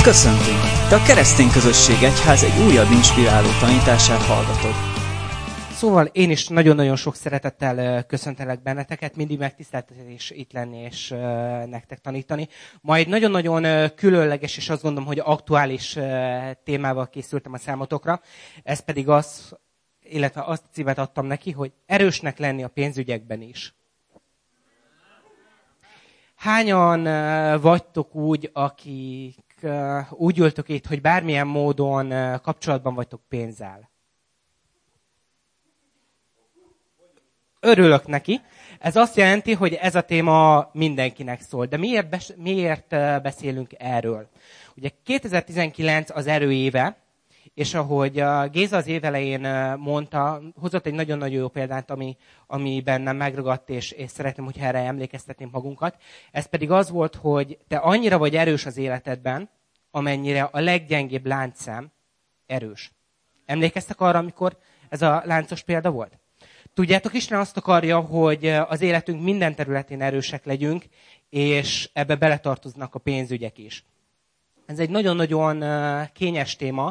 Köszöntünk! Te a Keresztény Közösség Egyház egy újabb inspiráló tanítását hallgatod. Szóval én is nagyon-nagyon sok szeretettel köszöntelek benneteket, mindig megtiszteltetés itt lenni és nektek tanítani. Ma egy nagyon-nagyon különleges és azt gondolom, hogy aktuális témával készültem a számotokra. Ez pedig az, illetve azt a címet adtam neki, hogy erősnek lenni a pénzügyekben is. Hányan vagytok úgy, akik úgy ültök itt, hogy bármilyen módon kapcsolatban vagytok pénzzel? Örülök neki. Ez azt jelenti, hogy ez a téma mindenkinek szól. De miért beszélünk erről? Ugye 2019 az erőéve, és ahogy Géza az év elején mondta, hozott egy nagyon-nagyon jó példát, ami bennem megragadt, és szeretném, hogyha erre emlékeztetném magunkat. Ez pedig az volt, hogy te annyira vagy erős az életedben, amennyire a leggyengébb láncszem erős. Emlékeztek arra, amikor ez a láncos példa volt? Tudjátok, Isten azt akarja, hogy az életünk minden területén erősek legyünk, és ebbe beletartoznak a pénzügyek is. Ez egy nagyon-nagyon kényes téma,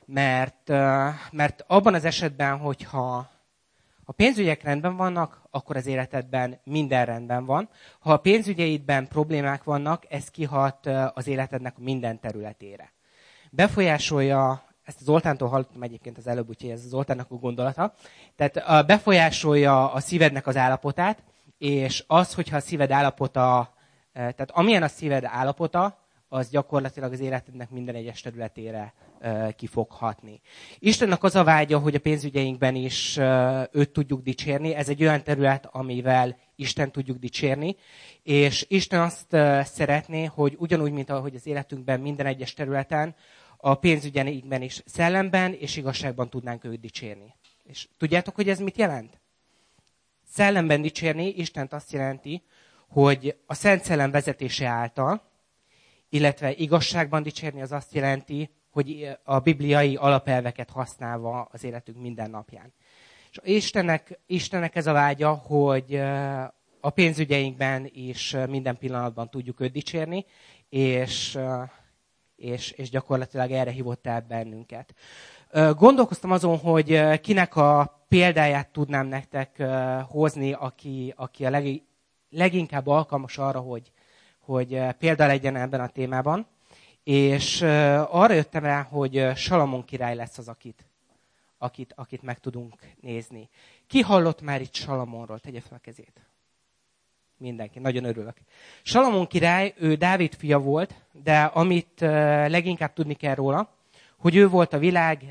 mert abban az esetben, hogyha a pénzügyek rendben vannak, akkor az életedben minden rendben van. Ha a pénzügyeidben problémák vannak, ez kihat az életednek minden területére. Befolyásolja, ezt az Zoltántól hallottam egyébként az előbb, úgyhogy ez az Zoltánnak a gondolata, tehát befolyásolja a szívednek az állapotát, és az, hogyha a szíved állapota, tehát amilyen a szíved állapota, az gyakorlatilag az életednek minden egyes területére ki fog hatni. Istennek az a vágya, hogy a pénzügyeinkben is őt tudjuk dicsérni. Ez egy olyan terület, amivel Isten tudjuk dicsérni, és Isten azt szeretné, hogy ugyanúgy, mint ahogy az életünkben minden egyes területen, a pénzügyeinkben is szellemben és igazságban tudnánk őt dicsérni. És tudjátok, hogy ez mit jelent? Szellemben dicsérni Istent azt jelenti, hogy a Szent Szellem vezetése által, illetve igazságban dicsérni az azt jelenti, hogy a bibliai alapelveket használva az életünk minden napján. És Istennek ez a vágya, hogy a pénzügyeinkben is minden pillanatban tudjuk őt dicsérni, és gyakorlatilag erre hívott el bennünket. Gondolkoztam azon, hogy kinek a példáját tudnám nektek hozni, aki a leginkább alkalmas arra, hogy példa legyen ebben a témában. És arra jöttem rá, hogy Salamon király lesz az, akit meg tudunk nézni. Ki hallott már itt Salamonról? Tegye fel a kezét. Mindenki, nagyon örülök. Salamon király, ő Dávid fia volt, de amit leginkább tudni kell róla, hogy ő volt a világ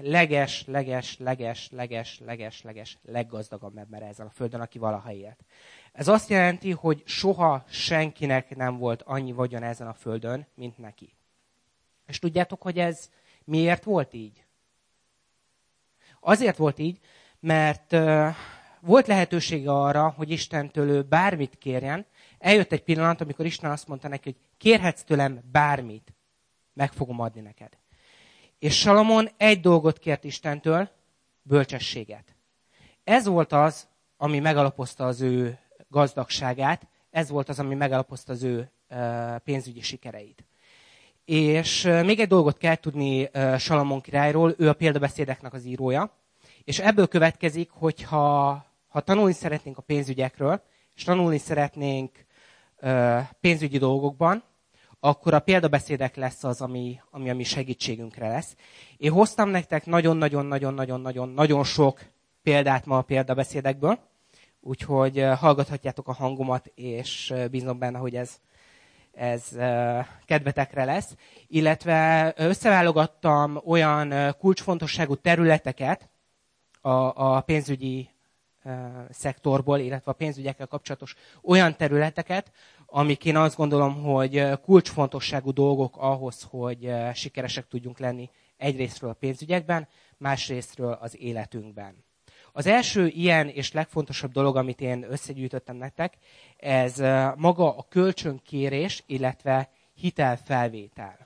leggazdagabb ember ezen a földön, aki valaha élt. Ez azt jelenti, hogy soha senkinek nem volt annyi vagyon ezen a földön, mint neki. És tudjátok, hogy ez miért volt így? Azért volt így, mert volt lehetősége arra, hogy Istentől ő bármit kérjen. Eljött egy pillanat, amikor Isten azt mondta neki, hogy kérhetsz tőlem bármit, meg fogom adni neked. És Salamon egy dolgot kért Istentől, bölcsességet. Ez volt az, ami megalapozta az ő gazdagságát, ez volt az, ami megalapozta az ő pénzügyi sikereit. És még egy dolgot kell tudni Salamon királyról, ő a példabeszédeknek az írója, és ebből következik, hogy ha tanulni szeretnénk a pénzügyekről, és tanulni szeretnénk pénzügyi dolgokban, akkor a példabeszédek lesz az, ami a mi segítségünkre lesz. Én hoztam nektek nagyon sok példát ma a példabeszédekből, úgyhogy hallgathatjátok a hangomat, és bízom benne, hogy ez kedvetekre lesz. Illetve összeválogattam olyan kulcsfontosságú területeket a pénzügyi szektorból, illetve a pénzügyekkel kapcsolatos olyan területeket, amik én azt gondolom, hogy kulcsfontosságú dolgok ahhoz, hogy sikeresek tudjunk lenni egyrésztről a pénzügyekben, másrésztről az életünkben. Az első ilyen és legfontosabb dolog, amit én összegyűjtöttem nektek, ez maga a kölcsönkérés, illetve hitelfelvétel.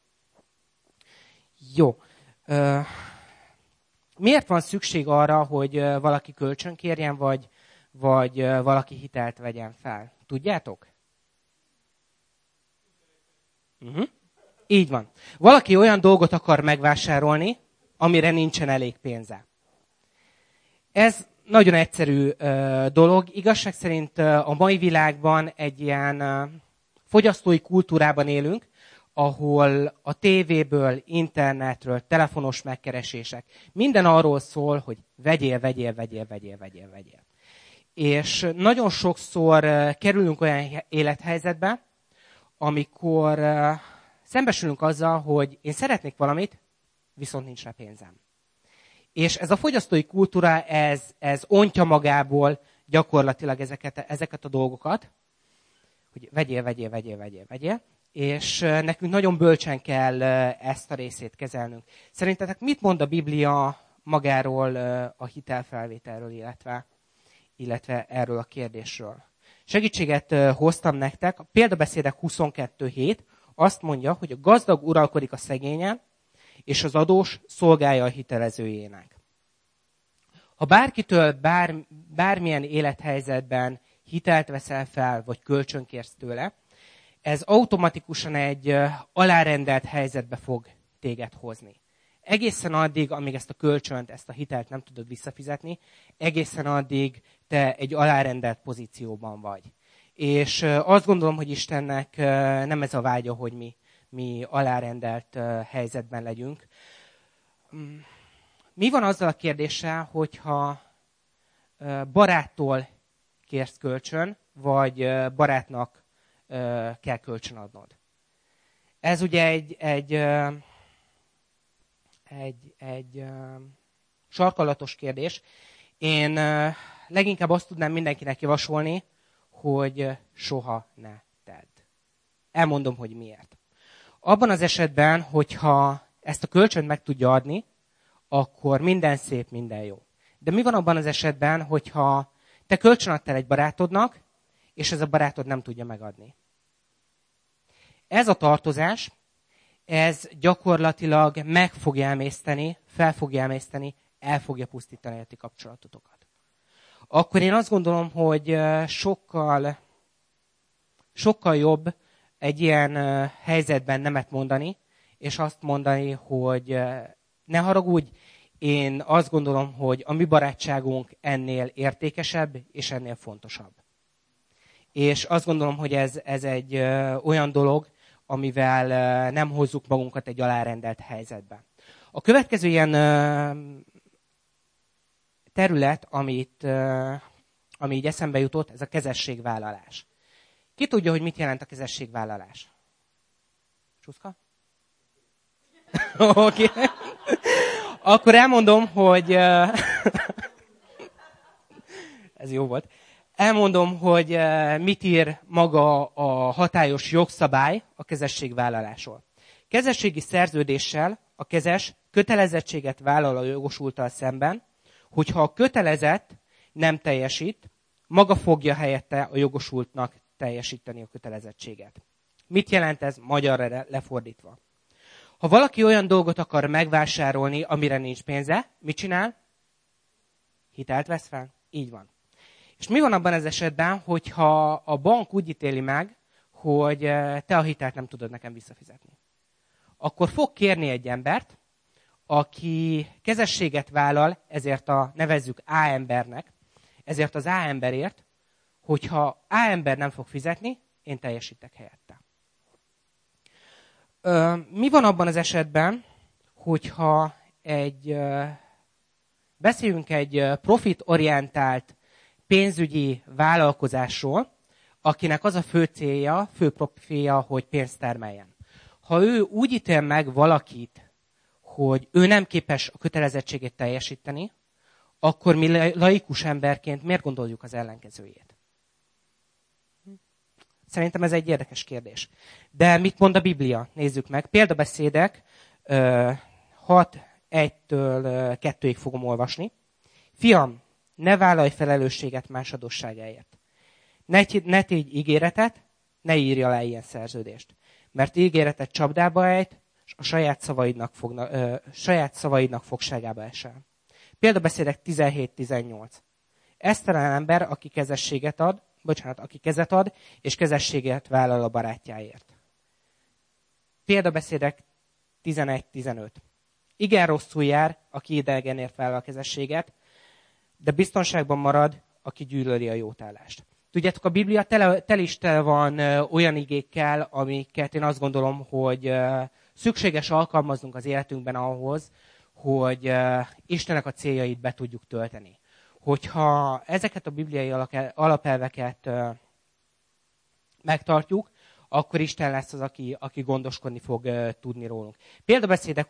Jó. Miért van szükség arra, hogy valaki kölcsönkérjen, vagy valaki hitelt vegyen fel? Tudjátok? Így van. Valaki olyan dolgot akar megvásárolni, amire nincsen elég pénze. Ez nagyon egyszerű dolog. Igazság szerint a mai világban egy ilyen fogyasztói kultúrában élünk, ahol a tévéből, internetről, telefonos megkeresések, minden arról szól, hogy vegyél. És nagyon sokszor kerülünk olyan élethelyzetbe, amikor szembesülünk azzal, hogy én szeretnék valamit, viszont nincs rá pénzem. És ez a fogyasztói kultúra, ez ontja magából gyakorlatilag ezeket a dolgokat, hogy vegyél. És nekünk nagyon bölcsen kell ezt a részét kezelnünk. Szerintetek mit mond a Biblia magáról a hitelfelvételről, illetve erről a kérdésről? Segítséget hoztam nektek. A Példabeszédek 22.7 azt mondja, hogy a gazdag uralkodik a szegényen, és az adós szolgálja a hitelezőjének. Ha bárkitől bármilyen élethelyzetben hitelt veszel fel, vagy kölcsönkérsz tőle, ez automatikusan egy alárendelt helyzetbe fog téged hozni. Egészen addig, amíg ezt a kölcsönt, ezt a hitelt nem tudod visszafizetni, egészen addig te egy alárendelt pozícióban vagy. És azt gondolom, hogy Istennek nem ez a vágya, hogy mi alárendelt helyzetben legyünk. Mi van azzal a kérdéssel, hogyha baráttól kérsz kölcsön, vagy barátnak kell kölcsön adnod? Ez ugye egy sarkalatos kérdés. Én leginkább azt tudnám mindenkinek javasolni, hogy soha ne tedd. Elmondom, hogy miért. Abban az esetben, hogyha ezt a kölcsönt meg tudja adni, akkor minden szép, minden jó. De mi van abban az esetben, hogyha te kölcsön adtál egy barátodnak, és ez a barátod nem tudja megadni? Ez a tartozás, ez gyakorlatilag meg fogja emészteni, fel fogja emészteni, el fogja pusztítani a ti kapcsolatotokat. Akkor én azt gondolom, hogy sokkal jobb egy ilyen helyzetben nemet mondani, és azt mondani, hogy ne haragudj, én azt gondolom, hogy a mi barátságunk ennél értékesebb, és ennél fontosabb. És azt gondolom, hogy ez egy olyan dolog, amivel nem hozzuk magunkat egy alárendelt helyzetbe. A következő ilyen terület, ami így eszembe jutott, ez a kezességvállalás. Ki tudja, hogy mit jelent a kezességvállalás? Csuszka? Oké. Akkor elmondom, hogy... ez jó volt. Elmondom, hogy mit ír maga a hatályos jogszabály a kezességvállalásról. Kezességi szerződéssel a kezes kötelezettséget vállal a jogosulttal szemben, hogyha a kötelezett nem teljesít, maga fogja helyette a jogosultnak teljesíteni a kötelezettséget. Mit jelent ez magyarra lefordítva? Ha valaki olyan dolgot akar megvásárolni, amire nincs pénze, mit csinál? Hitelt vesz fel? Így van. És mi van abban az esetben, hogyha a bank úgy ítéli meg, hogy te a hitelt nem tudod nekem visszafizetni? Akkor fog kérni egy embert, aki kezességet vállal, ezért nevezzük A embernek, ezért az A emberért, hogyha A ember nem fog fizetni, én teljesítek helyette. Mi van abban az esetben, hogyha beszéljünk egy profitorientált pénzügyi vállalkozásról, akinek az a fő célja, fő profilja, hogy pénzt termeljen. Ha ő úgy ítél meg valakit, hogy ő nem képes a kötelezettségét teljesíteni, akkor mi laikus emberként miért gondoljuk az ellenkezőjét? Szerintem ez egy érdekes kérdés. De mit mond a Biblia? Nézzük meg. Példabeszédek 6:1-től 2-ig fogom olvasni. Fiam, ne vállalj felelősséget más adósságáért. Ne tégy ígéretet, ne írj alá ilyen szerződést. Mert ígéretet csapdába ejt, és a saját szavaidnak fogságába esel. Példabeszédek 17-18. Esztelen ember, aki kezet ad, és kezességet vállal a barátjáért. Példabeszédek 11-15. Igen rosszul jár, aki idegenért vállal a kezességet, de biztonságban marad, aki gyűlöli a jótállást. Tudjátok, a Biblia tele van olyan igékkel, amiket én azt gondolom, hogy szükséges alkalmaznunk az életünkben ahhoz, hogy Istennek a céljait be tudjuk tölteni. Hogyha ezeket a bibliai alapelveket megtartjuk, akkor Isten lesz az, aki gondoskodni fog tudni rólunk. Példabeszédek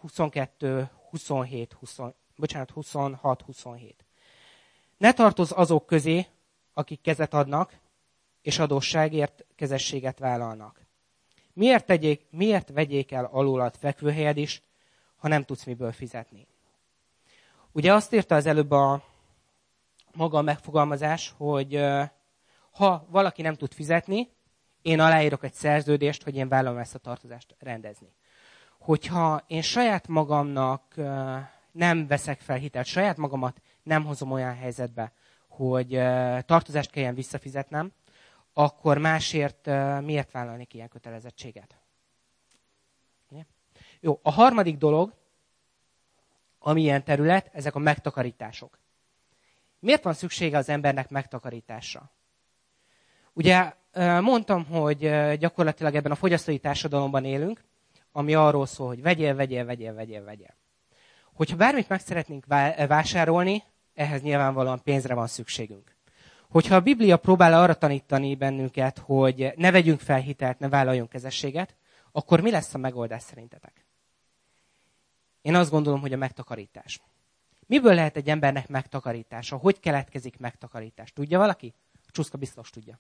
26-27. Ne tartozz azok közé, akik kezet adnak, és adósságért kezességet vállalnak. Miért vegyék el alólad fekvőhelyed is, ha nem tudsz miből fizetni? Ugye azt írta az előbb maga a megfogalmazás, hogy ha valaki nem tud fizetni, én aláírok egy szerződést, hogy én vállalom ezt a tartozást rendezni. Hogyha én saját magamnak nem veszek fel hitelt, saját magamat nem hozom olyan helyzetbe, hogy tartozást kelljen visszafizetnem, akkor másért miért vállalnék ilyen kötelezettséget? Jó, a harmadik dolog, ami ilyen terület, ezek a megtakarítások. Miért van szüksége az embernek megtakarításra? Ugye mondtam, hogy gyakorlatilag ebben a fogyasztói társadalomban élünk, ami arról szól, hogy vegyél. Hogyha bármit meg szeretnénk vásárolni, ehhez nyilvánvalóan pénzre van szükségünk. Hogyha a Biblia próbál arra tanítani bennünket, hogy ne vegyünk fel hitelt, ne vállaljunk kezességet, akkor mi lesz a megoldás szerintetek? Én azt gondolom, hogy a megtakarítás. Miből lehet egy embernek megtakarítása? Hogy keletkezik megtakarítás? Tudja valaki? A Csuszka biztos tudja.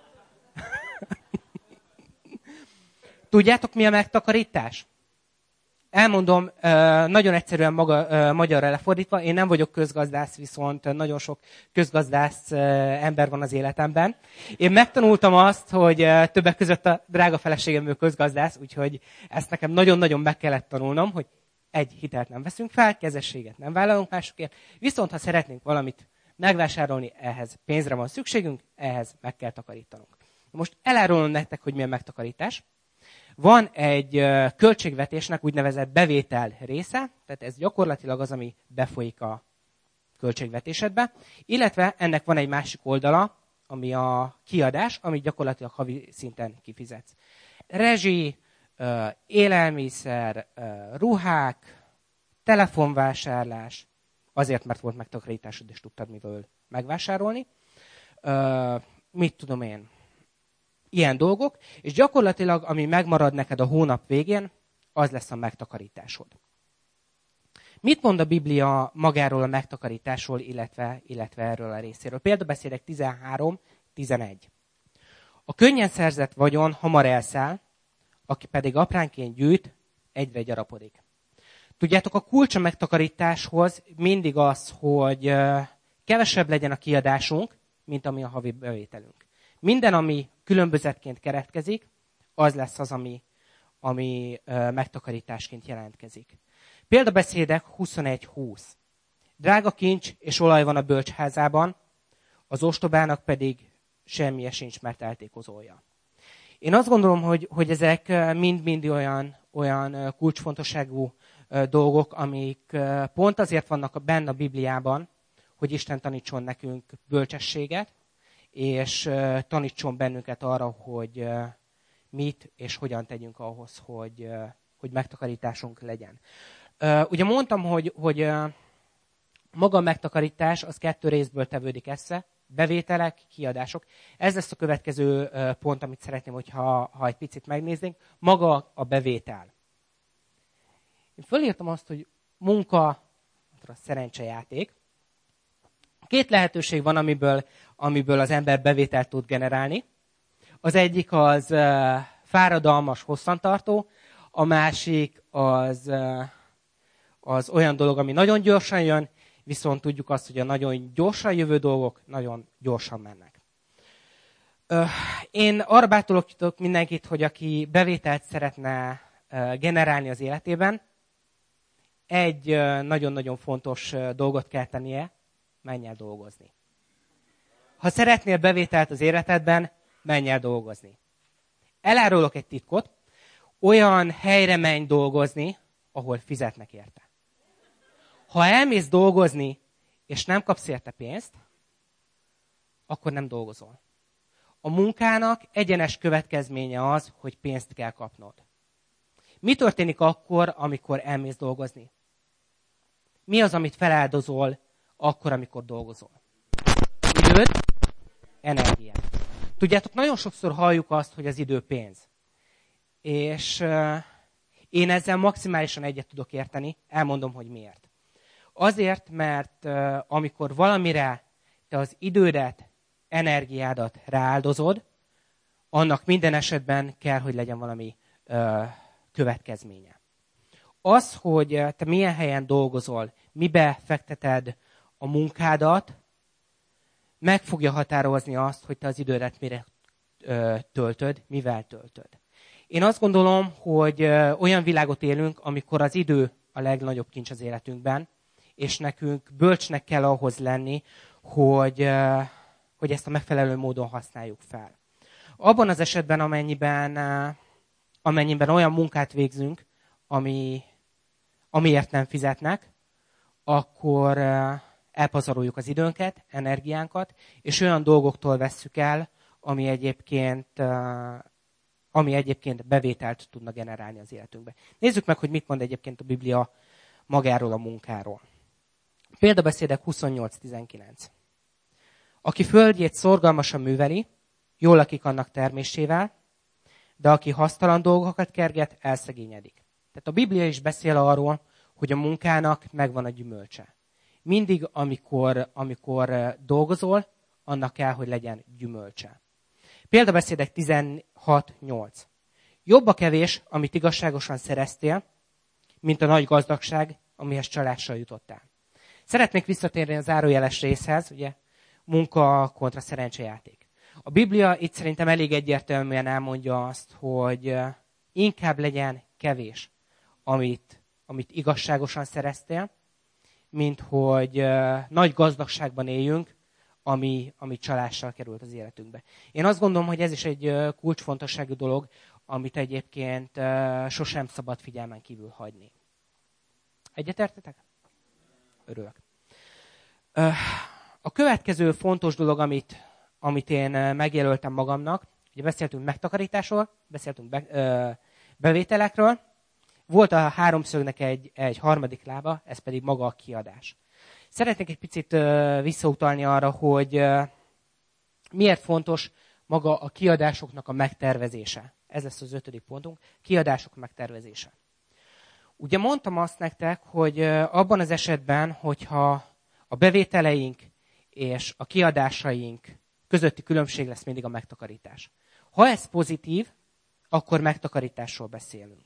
Tudjátok, mi a megtakarítás? Elmondom, nagyon egyszerűen magyarra lefordítva, én nem vagyok közgazdász, viszont nagyon sok közgazdász ember van az életemben. Én megtanultam azt, hogy többek között a drága feleségem ő közgazdász, úgyhogy ezt nekem nagyon-nagyon meg kellett tanulnom, hogy egy, hitelt nem veszünk fel, kezességet nem vállalunk másokért, viszont ha szeretnénk valamit megvásárolni, ehhez pénzre van szükségünk, ehhez meg kell takarítanunk. Most elárulom nektek, hogy mi a megtakarítás. Van egy költségvetésnek úgynevezett bevétel része, tehát ez gyakorlatilag az, ami befolyik a költségvetésedbe, illetve ennek van egy másik oldala, ami a kiadás, amit gyakorlatilag havi szinten kifizetsz. Rezsi, élelmiszer, ruhák, telefonvásárlás, azért, mert volt megtakarításod, és tudtad miből megvásárolni. Mit tudom én? Ilyen dolgok, és gyakorlatilag, ami megmarad neked a hónap végén, az lesz a megtakarításod. Mit mond a Biblia magáról a megtakarításról, illetve erről a részéről? Példabeszédek 13-11. A könnyen szerzett vagyon hamar elszáll, aki pedig apránként gyűjt, egyre gyarapodik. Tudjátok, a kulcs a megtakarításhoz mindig az, hogy kevesebb legyen a kiadásunk, mint ami a havi bevételünk. Minden, ami különbözetként keretkezik, az lesz az, ami megtakarításként jelentkezik. Példabeszédek 21-20. Drága kincs és olaj van a bölcsházában, az ostobának pedig semmije sincs, mert eltékozolja. Én azt gondolom, hogy ezek mind-mind olyan kulcsfontosságú dolgok, amik pont azért vannak benne a Bibliában, hogy Isten tanítson nekünk bölcsességet, és tanítson bennünket arra, hogy mit és hogyan tegyünk ahhoz, hogy megtakarításunk legyen. Ugye mondtam, hogy maga a megtakarítás az 2 részből tevődik össze, bevételek, kiadások. Ez lesz a következő pont, amit szeretném, hogyha egy picit megnéznénk. Maga a bevétel. Én fölírtam azt, hogy munka, a szerencsejáték. 2 lehetőség van, amiből az ember bevételt tud generálni. Az egyik az fáradalmas, hosszantartó, a másik az olyan dolog, ami nagyon gyorsan jön, viszont tudjuk azt, hogy a nagyon gyorsan jövő dolgok nagyon gyorsan mennek. Én arra bátorítok mindenkit, hogy aki bevételt szeretne generálni az életében, egy nagyon-nagyon fontos dolgot kell tennie, menj el dolgozni. Ha szeretnél bevételt az életedben, menj el dolgozni. Elárulok egy titkot, olyan helyre menj dolgozni, ahol fizetnek érte. Ha elmész dolgozni, és nem kapsz érte pénzt, akkor nem dolgozol. A munkának egyenes következménye az, hogy pénzt kell kapnod. Mi történik akkor, amikor elmész dolgozni? Mi az, amit feláldozol akkor, amikor dolgozol? Időt, energiát. Tudjátok, nagyon sokszor halljuk azt, hogy az idő pénz. És én ezzel maximálisan egyet tudok érteni, elmondom, hogy miért. Azért, mert amikor valamire te az idődet, energiádat rááldozod, annak minden esetben kell, hogy legyen valami következménye. Az, hogy te milyen helyen dolgozol, mibe fekteted a munkádat, meg fogja határozni azt, hogy te az idődet mire töltöd, mivel töltöd. Én azt gondolom, hogy olyan világot élünk, amikor az idő a legnagyobb kincs az életünkben, és nekünk bölcsnek kell ahhoz lenni, hogy ezt a megfelelő módon használjuk fel. Abban az esetben, amennyiben olyan munkát végzünk, amiért nem fizetnek, akkor elpazaroljuk az időnket, energiánkat, és olyan dolgoktól vesszük el, ami egyébként bevételt tudna generálni az életünkbe. Nézzük meg, hogy mit mond egyébként a Biblia magáról a munkáról. Példabeszédek 28:19. Aki földjét szorgalmasan műveli, jól lakik annak termésével, de aki hasztalan dolgokat kerget, elszegényedik. Tehát a Biblia is beszél arról, hogy a munkának megvan a gyümölcse. Mindig, amikor dolgozol, annak kell, hogy legyen gyümölcse. Példabeszédek 16:8. Jobb a kevés, amit igazságosan szereztél, mint a nagy gazdagság, amihez csalással jutottál. Szeretnék visszatérni a zárójeles részhez, ugye, munka kontra szerencsejáték. A Biblia itt szerintem elég egyértelműen elmondja azt, hogy inkább legyen kevés, amit igazságosan szereztél, mint hogy nagy gazdagságban éljünk, ami csalással került az életünkbe. Én azt gondolom, hogy ez is egy kulcsfontosságú dolog, amit egyébként sosem szabad figyelmen kívül hagyni. Egyetértetek? Örülök. A következő fontos dolog, amit én megjelöltem magamnak, ugye beszéltünk megtakarításról, beszéltünk bevételekről, volt a háromszögnek egy harmadik lába, ez pedig maga a kiadás. Szeretnék egy picit visszautalni arra, hogy miért fontos maga a kiadásoknak a megtervezése. Ez lesz az 5. pontunk, kiadások megtervezése. Ugye mondtam azt nektek, hogy abban az esetben, hogyha a bevételeink és a kiadásaink közötti különbség lesz mindig a megtakarítás. Ha ez pozitív, akkor megtakarításról beszélünk.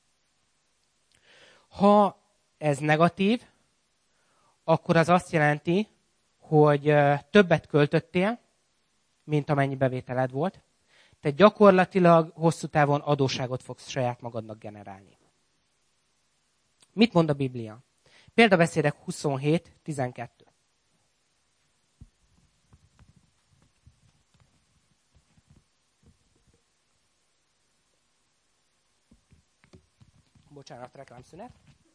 Ha ez negatív, akkor az azt jelenti, hogy többet költöttél, mint amennyi bevételed volt. Tehát gyakorlatilag hosszú távon adósságot fogsz saját magadnak generálni. Mit mond a Biblia? Példabeszédek 27:12. Bocsánat, reklámszünet.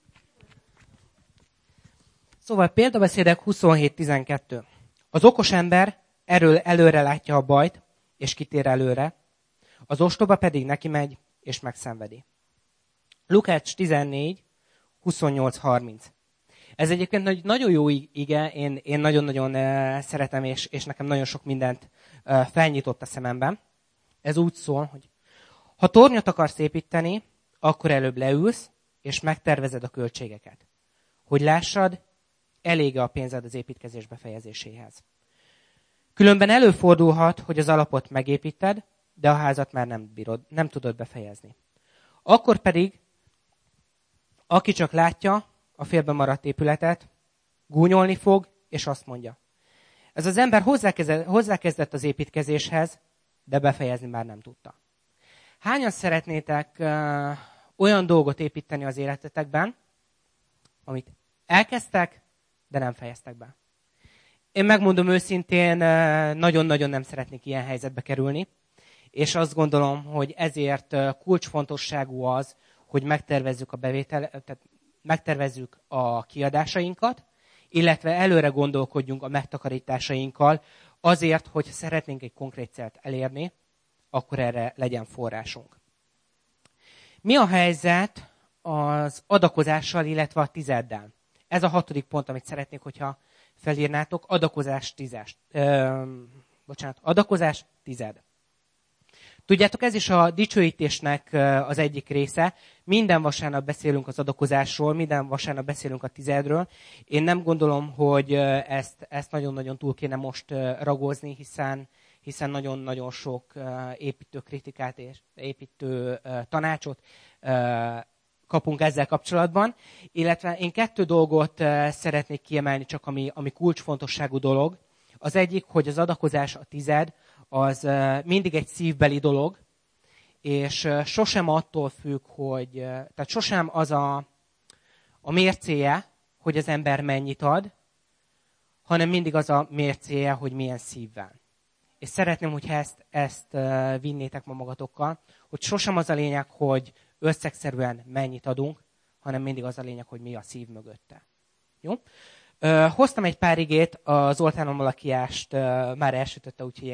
Szóval példabeszédek 27:12. Az okos ember előre látja a bajt, és kitér előre, az ostoba pedig neki megy, és megszenvedi. Lukács 14:28-30. Ez egyébként egy nagyon jó ige, én nagyon-nagyon szeretem, és nekem nagyon sok mindent felnyitott a szememben. Ez úgy szól, hogy ha tornyot akarsz építeni, akkor előbb leülsz, és megtervezed a költségeket. Hogy lássad, elég a pénzed az építkezés befejezéséhez. Különben előfordulhat, hogy az alapot megépíted, de a házat már nem tudod befejezni. Akkor pedig, aki csak látja a félben maradt épületet, gúnyolni fog, és azt mondja. Ez az ember hozzákezdett az építkezéshez, de befejezni már nem tudta. Hányan szeretnétek olyan dolgot építeni az életetekben, amit elkezdtek, de nem fejeztek be? Én megmondom őszintén, nagyon-nagyon nem szeretnék ilyen helyzetbe kerülni. és azt gondolom, hogy ezért kulcsfontosságú az, hogy megtervezzük a kiadásainkat, illetve előre gondolkodjunk a megtakarításainkkal, azért, hogy szeretnénk egy konkrét célt elérni, akkor erre legyen forrásunk. Mi a helyzet az adakozással, illetve a tizeddel? Ez a 6. pont, amit szeretnék, hogyha felírnátok. Adakozás 10. Tudjátok, ez is a dicsőítésnek az egyik része. Minden vasárnap beszélünk az adakozásról, minden vasárnap beszélünk a tizedről. Én nem gondolom, hogy ezt nagyon-nagyon túl kéne most ragózni, hiszen nagyon-nagyon sok építő kritikát és építő tanácsot kapunk ezzel kapcsolatban. Illetve én 2 dolgot szeretnék kiemelni, csak ami kulcsfontosságú dolog. Az egyik, hogy az adakozás, a tized, az mindig egy szívbeli dolog, és sosem attól függ, tehát sosem az a mércéje, hogy az ember mennyit ad, hanem mindig az a mércéje, hogy milyen szívvel. És szeretném, hogyha ezt vinnétek ma magatokkal, hogy sosem az a lényeg, hogy összegszerűen mennyit adunk, hanem mindig az a lényeg, hogy mi a szív mögötte. Jó? Hoztam egy pár igét, az Zoltánom Malakiást már elsütötte, úgyhogy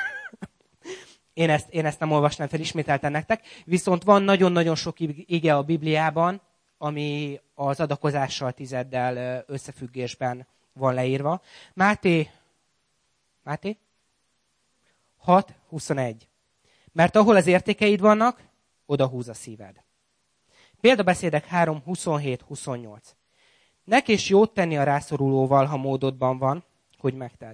én ezt nem olvasnám fel ismételten nektek. Viszont van nagyon-nagyon sok ige a Bibliában, ami az adakozással, tizeddel összefüggésben van leírva. Máté 6:21. Mert ahol az értékeid vannak, oda húz a szíved. Példabeszédek 3:27-28. Ne kés jót tenni a rászorulóval, ha módodban van, hogy megtedd.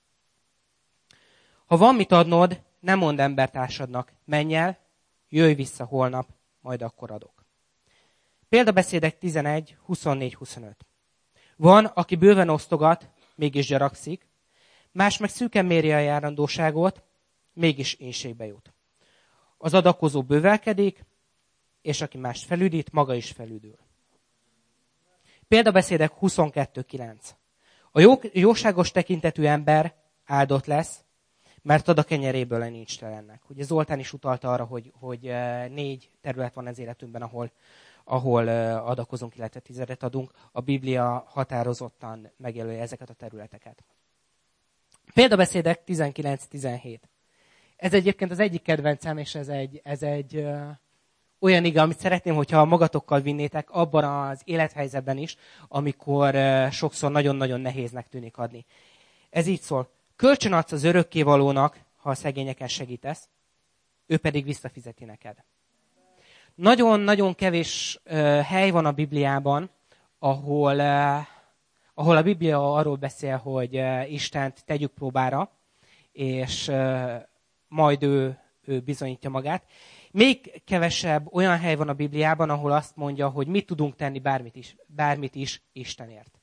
Ha van mit adnod, ne mondd embertársadnak, menj el, jöjj vissza holnap, majd akkor adok. Példabeszédek 11:24-25. Van, aki bőven osztogat, mégis gyarakszik, más meg szűken méri a járandóságot, mégis énségbe jut. Az adakozó bővelkedik, és aki mást felüdít, maga is felüdül. Példabeszédek 22:9. A jóságos tekintetű ember áldott lesz, mert ad a kenyeréből a nincs telennek. Ugye Zoltán is utalta arra, hogy 4 terület van az életünkben, ahol adakozunk, illetve tizedet adunk. A Biblia határozottan megjelölje ezeket a területeket. Példabeszédek 19:17. Ez egyébként az egyik kedvencem, és ez egy olyan ige, amit szeretném, hogyha magatokkal vinnétek abban az élethelyzetben is, amikor sokszor nagyon-nagyon nehéznek tűnik adni. Ez így szól. Kölcsön adsz az örökkévalónak, ha a szegényeken segítesz, ő pedig visszafizeti neked. Nagyon-nagyon kevés hely van a Bibliában, ahol a Biblia arról beszél, hogy Istent tegyük próbára, és majd ő bizonyítja magát. Még kevesebb olyan hely van a Bibliában, ahol azt mondja, hogy mit tudunk tenni bármit is Istenért.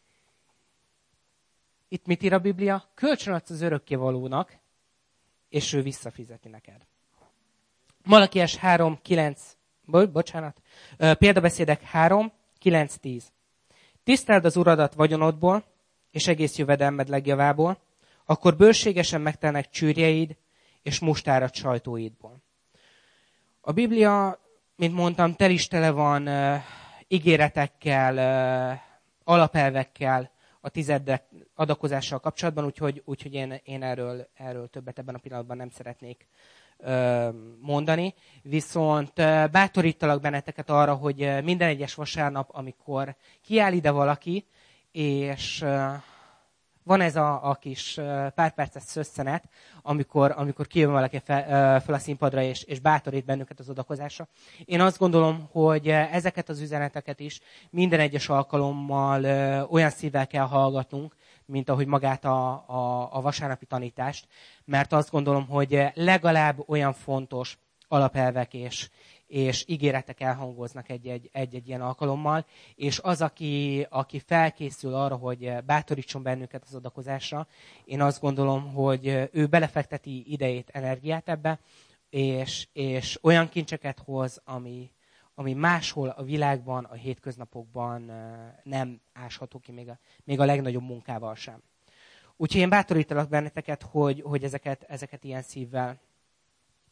Itt mit ír a Biblia? Kölcsön adsz az örökkévalónak, és ő visszafizeti neked. Malakiás 3:9, Példabeszédek 3:9-10. Tiszteld az uradat vagyonodból, és egész jövedelmed legjavából, akkor bőségesen megtelnek csűrjeid, és mustárat sajtóidból. A Biblia, mint mondtam, tele van ígéretekkel, alapelvekkel a tizeddel adakozással kapcsolatban, úgyhogy én erről többet ebben a pillanatban nem szeretnék mondani. Viszont bátorítalak benneteket arra, hogy minden egyes vasárnap, amikor kiáll ide valaki, és van ez a kis pár perces szösszenet, amikor kijön valaki fel a színpadra, és bátorít bennünket az adakozásra. Én azt gondolom, hogy ezeket az üzeneteket is minden egyes alkalommal olyan szívvel kell hallgatnunk, mint ahogy magát a vasárnapi tanítást, mert azt gondolom, hogy legalább olyan fontos alapelvek és ígéretek elhangoznak egy-egy ilyen alkalommal, és az, aki felkészül arra, hogy bátorítson bennünket az adakozásra, én azt gondolom, hogy ő belefekteti idejét, energiát ebbe, és olyan kincseket hoz, ami máshol a világban, a hétköznapokban nem ásható ki, még a legnagyobb munkával sem. Úgyhogy én bátorítalak benneteket, hogy ezeket ilyen szívvel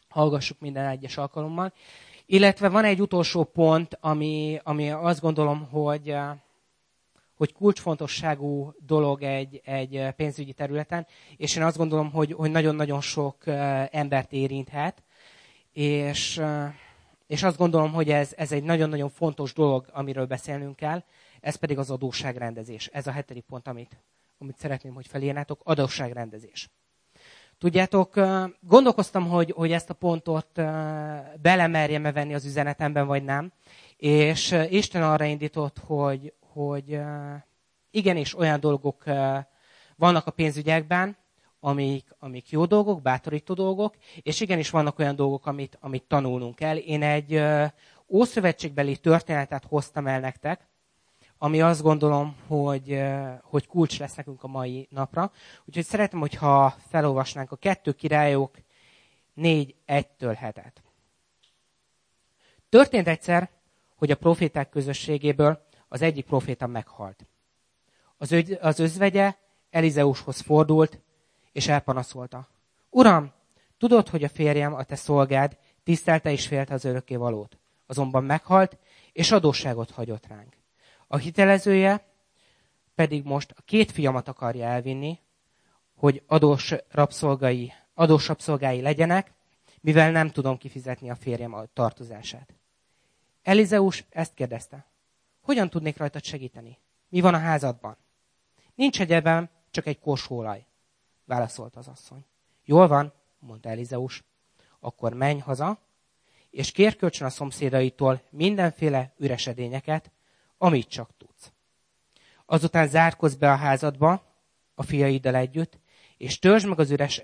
hallgassuk minden egyes alkalommal. Illetve van egy utolsó pont, ami azt gondolom, hogy kulcsfontosságú dolog egy pénzügyi területen, és én azt gondolom, hogy nagyon-nagyon sok embert érinthet, és azt gondolom, hogy ez egy nagyon-nagyon fontos dolog, amiről beszélnünk kell, ez pedig az adósságrendezés. Ez a 7. pont, amit szeretném, hogy felírnátok, adósságrendezés. Tudjátok, gondolkoztam, hogy ezt a pontot belemerjem-e venni az üzenetemben, vagy nem, és Isten arra indított, hogy igenis olyan dolgok vannak a pénzügyekben, amik jó dolgok, bátorító dolgok, és igenis vannak olyan dolgok, amit tanulnunk kell. Én egy ószövetségbeli történetet hoztam el nektek, ami azt gondolom, hogy kulcs lesz nekünk a mai napra. Úgyhogy szeretném, hogyha felolvasnánk a 2 Királyok 4:1-7. Történt egyszer, hogy a proféták közösségéből az egyik proféta meghalt. Az özvegye Elizeushoz fordult, és elpanaszolta. Uram, tudod, hogy a férjem, a te szolgád, tisztelte és félte az örökkévalót. Azonban meghalt, és adósságot hagyott ránk. A hitelezője pedig most a 2 fiamat akarja elvinni, hogy adós rabszolgái legyenek, mivel nem tudom kifizetni a férjem a tartozását. Elizeus ezt kérdezte. Hogyan tudnék rajtad segíteni? Mi van a házadban? Nincs egyebben, csak egy korsóolaj, válaszolt az asszony. Jól van, mondta Elizeus. Akkor menj haza, és kérj kölcsön a szomszédaitól mindenféle üres edényeket, amit csak tudsz. Azután zárkozz be a házadba a fiaiddal együtt, és törzsd meg az üres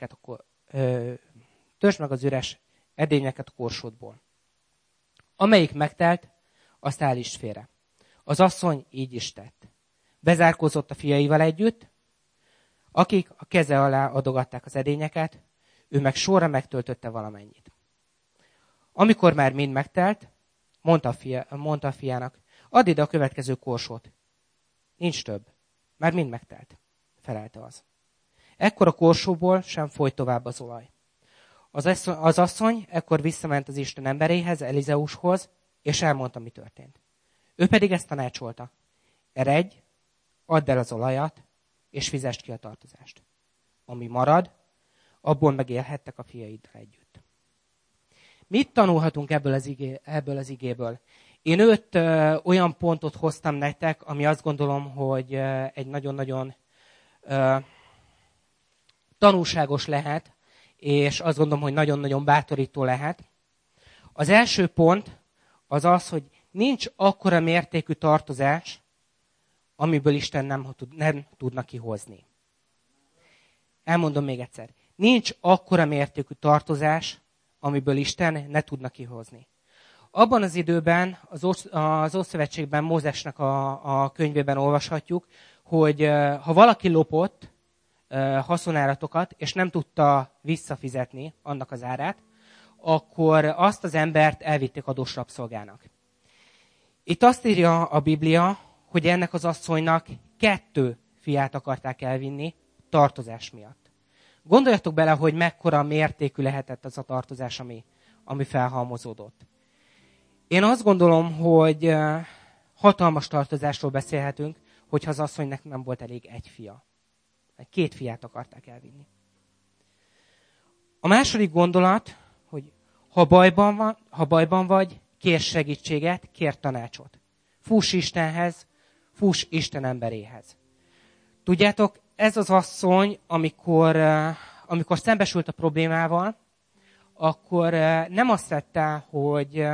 edényeket a korsódból. Amelyik megtelt, azt állítsd félre. Az asszony így is tett. Bezárkózott a fiaival együtt, akik a keze alá adogatták az edényeket, ő meg sorra megtöltötte valamennyit. Amikor már mind megtelt, mondta a fiának, add ide a következő korsót. Nincs több. Már mind megtelt, felelte az. Ekkor a korsóból sem folyt tovább az olaj. Az asszony ekkor visszament az Isten emberéhez, Elizeushoz, és elmondta, mi történt. Ő pedig ezt tanácsolta. Eredj, add el az olajat, és fizesd ki a tartozást. Ami marad, abból megélhettek a fiaiddal együtt. Mit tanulhatunk ebből az igéből? Én 5 olyan pontot hoztam nektek, ami azt gondolom, hogy egy nagyon-nagyon tanulságos lehet, és azt gondolom, hogy nagyon-nagyon bátorító lehet. Az első pont az az, hogy nincs akkora mértékű tartozás, amiből Isten nem tudna kihozni. Elmondom még egyszer. Nincs akkora mértékű tartozás, amiből Isten ne tudna kihozni. Abban az időben, az Ószövetségben, Mózesnek a könyvében olvashatjuk, hogy ha valaki lopott haszonáratokat, és nem tudta visszafizetni annak az árát, akkor azt az embert elvitték adós rabszolgának. Itt azt írja a Biblia, hogy ennek az asszonynak 2 fiát akarták elvinni tartozás miatt. Gondoljatok bele, hogy mekkora mértékű lehetett az a tartozás, ami felhalmozódott. Én azt gondolom, hogy hatalmas tartozásról beszélhetünk, hogyha az asszonynak nem volt elég egy fia. 2 fiát akarták elvinni. A második gondolat, hogy ha bajban vagy, kér segítséget, kér tanácsot. Fuss Istenhez, fuss Isten emberéhez. Tudjátok, ez az asszony, amikor szembesült a problémával, akkor nem azt tette, hogy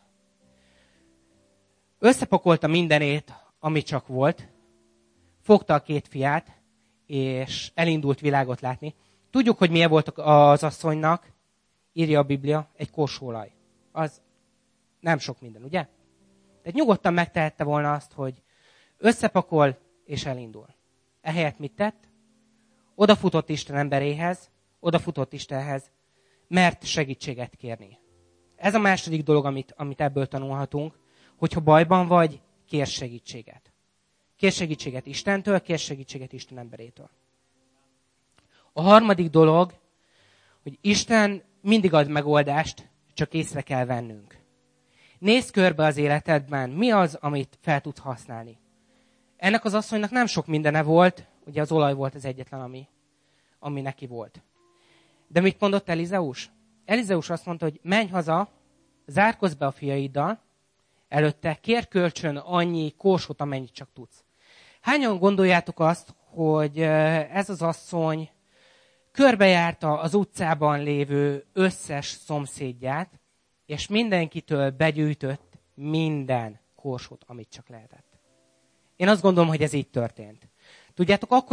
összepakolta mindenét, ami csak volt, fogta a 2 fiát, és elindult világot látni. Tudjuk, hogy milyen volt az asszonynak, írja a Biblia, egy korsóolaj. Az nem sok minden, ugye? Tehát nyugodtan megtehette volna azt, hogy összepakol, és elindul. Ehelyett mit tett? Odafutott Isten emberéhez, odafutott Istenhez, mert segítséget kérni. Ez a második dolog, amit ebből tanulhatunk, hogyha bajban vagy, kér segítséget. Kér segítséget Istentől, kér segítséget Isten emberétől. A harmadik dolog, hogy Isten mindig ad megoldást, csak észre kell vennünk. Nézz körbe az életedben, mi az, amit fel tudsz használni. Ennek az asszonynak nem sok mindene volt, ugye az olaj volt az egyetlen, ami neki volt. De mit mondott Elizeus? Elizeus azt mondta, hogy menj haza, zárkozz be a fiaiddal, előtte kér kölcsön annyi korsót, amennyit csak tudsz. Hányan gondoljátok azt, hogy ez az asszony körbejárta az utcában lévő összes szomszédját, és mindenkitől begyűjtött minden korsót, amit csak lehetett. Én azt gondolom, hogy ez így történt. Tudjátok, akkor,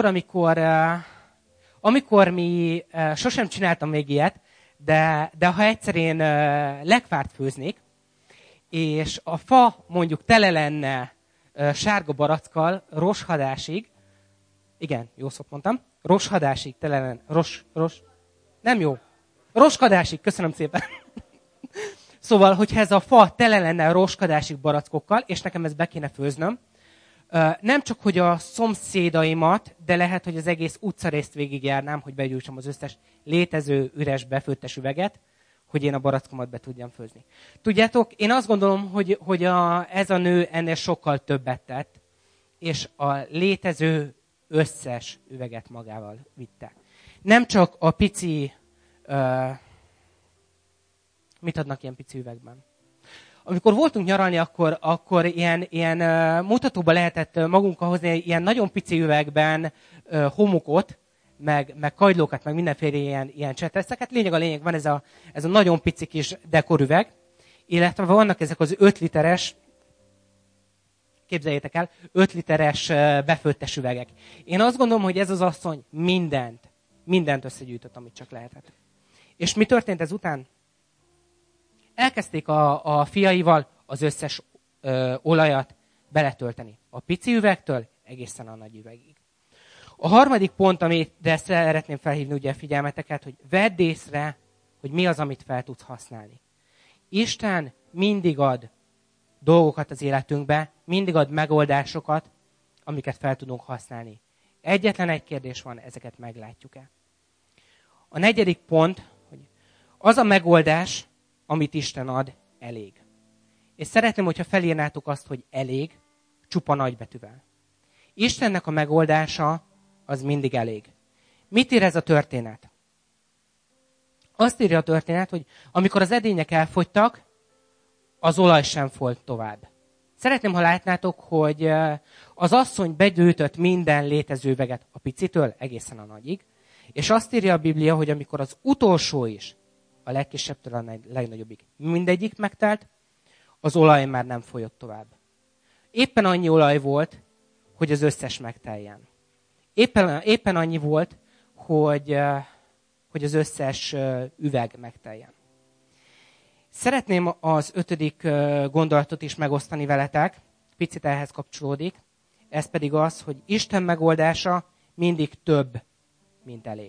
amikor mi, sosem csináltam még ilyet, de ha egyszer én lekvárt főznék, és a fa mondjuk tele lenne sárga barackkal roshadásig, igen, jó szót mondtam, roshadásig tele lenne, nem jó, roskadásig, köszönöm szépen. Szóval, hogyha ez a fa tele lenne roskadásig barackokkal, és nekem ezt be kéne főznöm, nem csak, hogy a szomszédaimat, de lehet, hogy az egész utcarészt végigjárnám, hogy begyújtsam az összes létező üres befőttes üveget, hogy én a barackomat be tudjam főzni. Tudjátok, én azt gondolom, hogy ez a nő ennél sokkal többet tett, és a létező összes üveget magával vitte. Nem csak a pici, mit adnak ilyen pici üvegben? Amikor voltunk nyaralni, akkor ilyen mutatóba lehetett magunkkal hozni ilyen nagyon pici üvegben homokot, meg kagylókat, meg mindenféle ilyen csetreszeket. Lényeg, van ez a nagyon pici kis dekorüveg, illetve vannak ezek az 5 literes, képzeljétek el, 5 literes befőttes üvegek. Én azt gondolom, hogy ez az asszony mindent összegyűjtött, amit csak lehetett. És mi történt ezután? Elkezdték a fiaival az összes olajat beletölteni. A pici üvegtől egészen a nagy üvegig. A harmadik pont, amire szeretném felhívni ugye a figyelmeteket, hogy vedd észre, hogy mi az, amit fel tudsz használni. Isten mindig ad dolgokat az életünkbe, mindig ad megoldásokat, amiket fel tudunk használni. Egyetlen egy kérdés van, ezeket meglátjuk-e. A negyedik pont, hogy az a megoldás, amit Isten ad, elég. És szeretném, hogyha felírnátok azt, hogy elég, csupa nagybetűvel. Istennek a megoldása az mindig elég. Mit ír ez a történet? Azt írja a történet, hogy amikor az edények elfogytak, az olaj sem folyt tovább. Szeretném, ha látnátok, hogy az asszony begyűjtött minden létező üveget a picitől egészen a nagyig, és azt írja a Biblia, hogy amikor az utolsó is, a legkisebbtől a legnagyobbig, mindegyik megtelt, az olaj már nem folyott tovább. Éppen annyi olaj volt, hogy az összes megteljen. Éppen annyi volt, hogy az összes üveg megteljen. Szeretném az 5. gondolatot is megosztani veletek, picit ehhez kapcsolódik. Ez pedig az, hogy Isten megoldása mindig több, mint elég.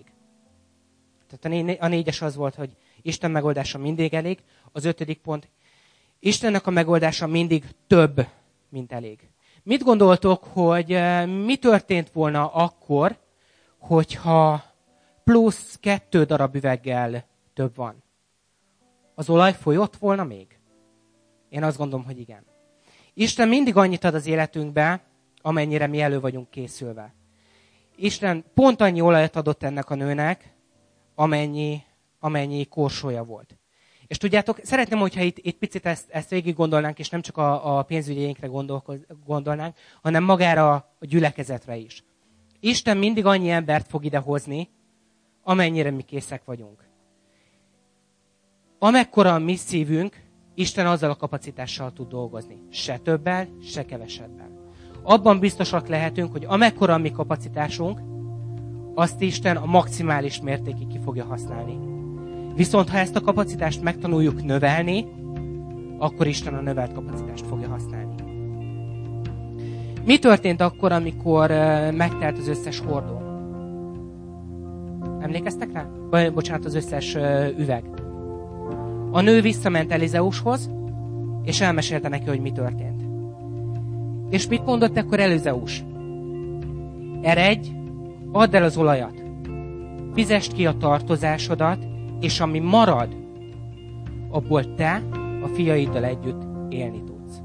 Tehát a 4-es az volt, hogy Isten megoldása mindig elég. Az 5. pont, Istennek a megoldása mindig több, mint elég. Mit gondoltok, hogy mi történt volna akkor, hogyha plusz 2 darab üveggel több van? Az olaj folyott volna még? Én azt gondolom, hogy igen. Isten mindig annyit ad az életünkbe, amennyire mi elő vagyunk készülve. Isten pont annyi olajat adott ennek a nőnek, amennyi korsója volt. És tudjátok, szeretném, hogyha itt picit ezt végig gondolnánk, és nem csak a pénzügyeinkre gondolnánk, hanem magára a gyülekezetre is. Isten mindig annyi embert fog idehozni, amennyire mi készek vagyunk. Amekkora a mi szívünk, Isten azzal a kapacitással tud dolgozni. Se többel, se kevesebbel. Abban biztosak lehetünk, hogy amekkora a mi kapacitásunk, azt Isten a maximális mértékig ki fogja használni. Viszont ha ezt a kapacitást megtanuljuk növelni, akkor Isten a növelt kapacitást fogja használni. Mi történt akkor, amikor megtelt az összes hordó? Emlékeztek rá? Bocsánat, az összes üveg. A nő visszament Elizeushoz, és elmesélte neki, hogy mi történt. És mit mondott akkor Elizeus? Eredj, add el az olajat, fizesd ki a tartozásodat, és ami marad, abból te a fiaiddal együtt élni tudsz.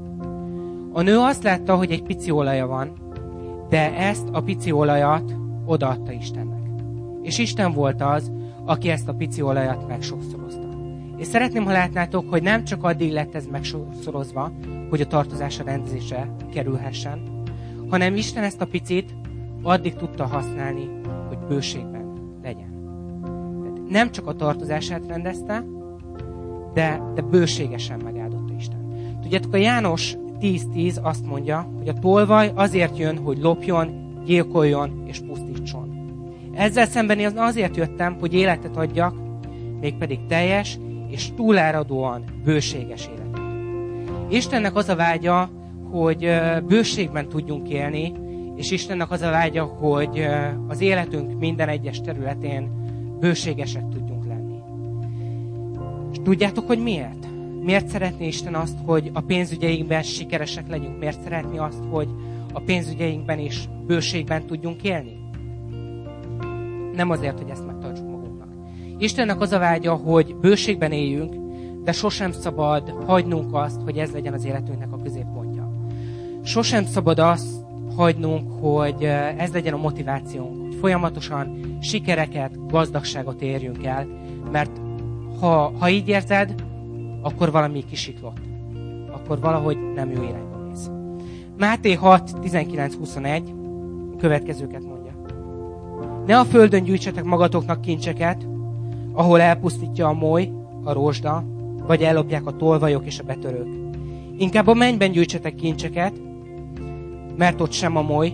A nő azt látta, hogy egy pici olaja van, de ezt a pici olajat odaadta Istennek. És Isten volt az, aki ezt a pici olajat megsokszorozta. És szeretném, ha látnátok, hogy nem csak addig lett ez megsokszorozva, hogy a tartozása rendezésre kerülhessen, hanem Isten ezt a picit addig tudta használni, hogy bőségben legyen. Tehát nem csak a tartozását rendezte, de bőségesen megáldotta Isten. Tudjátok, a János 10:10 azt mondja, hogy a tolvaj azért jön, hogy lopjon, gyilkoljon és pusztítson. Ezzel szemben én azért jöttem, hogy életet adjak, mégpedig teljes és túláradóan bőséges életet. Istennek az a vágya, hogy bőségben tudjunk élni, és Istennek az a vágya, hogy az életünk minden egyes területén bőségesek tudjunk lenni. És tudjátok, hogy miért? Miért szeretné Isten azt, hogy a pénzügyeinkben sikeresek legyünk? Miért szeretné azt, hogy a pénzügyeinkben is bőségben tudjunk élni? Nem azért, hogy ezt megtartsuk magunknak. Istennek az a vágya, hogy bőségben éljünk, de sosem szabad hagynunk azt, hogy ez legyen az életünknek a középpontja. Sosem szabad azt hagynunk, hogy ez legyen a motivációnk, hogy folyamatosan sikereket, gazdagságot érjünk el, mert ha így érzed, akkor valami kisiklott. Akkor valahogy nem jó irányba mész. Máté 6:19-21 a következőket mondja. Ne a földön gyűjtsetek magatoknak kincseket, ahol elpusztítja a moly, a rozsda, vagy ellopják a tolvajok és a betörők. Inkább a mennyben gyűjtsetek kincseket, mert ott sem a moly,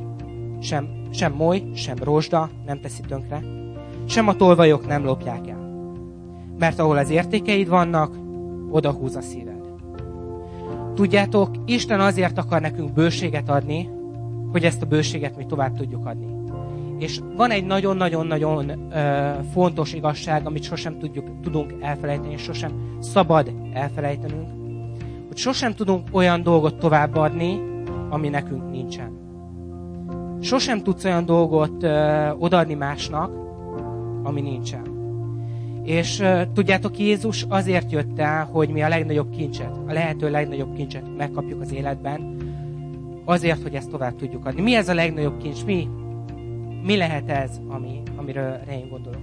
sem rozsda nem teszi tönkre, sem a tolvajok nem lopják el. Mert ahol az értékeid vannak, oda húz a szíved. Tudjátok, Isten azért akar nekünk bőséget adni, hogy ezt a bőséget mi tovább tudjuk adni. És van egy nagyon-nagyon-nagyon fontos igazság, amit sosem tudunk elfelejteni, és sosem szabad elfelejtenünk, hogy sosem tudunk olyan dolgot továbbadni, ami nekünk nincsen. Sosem tudsz olyan dolgot odaadni másnak, ami nincsen. És tudjátok, Jézus azért jött el, hogy mi a legnagyobb kincset, a lehető legnagyobb kincset megkapjuk az életben, azért, hogy ezt tovább tudjuk adni. Mi ez a legnagyobb kincs? Mi lehet ez, amiről én gondolok?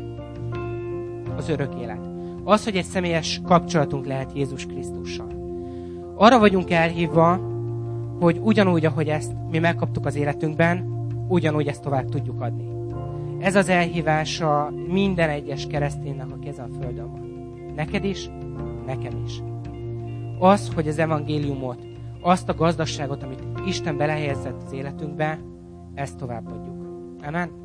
Az örök élet. Az, hogy egy személyes kapcsolatunk lehet Jézus Krisztussal. Arra vagyunk elhívva, hogy ugyanúgy, ahogy ezt mi megkaptuk az életünkben, ugyanúgy ezt tovább tudjuk adni. Ez az elhívása minden egyes kereszténynek, aki ezen a földön van. Neked is, nekem is. Az, hogy az evangéliumot, azt a gazdagságot, amit Isten belehelyezett az életünkbe, ezt továbbadjuk. Amen.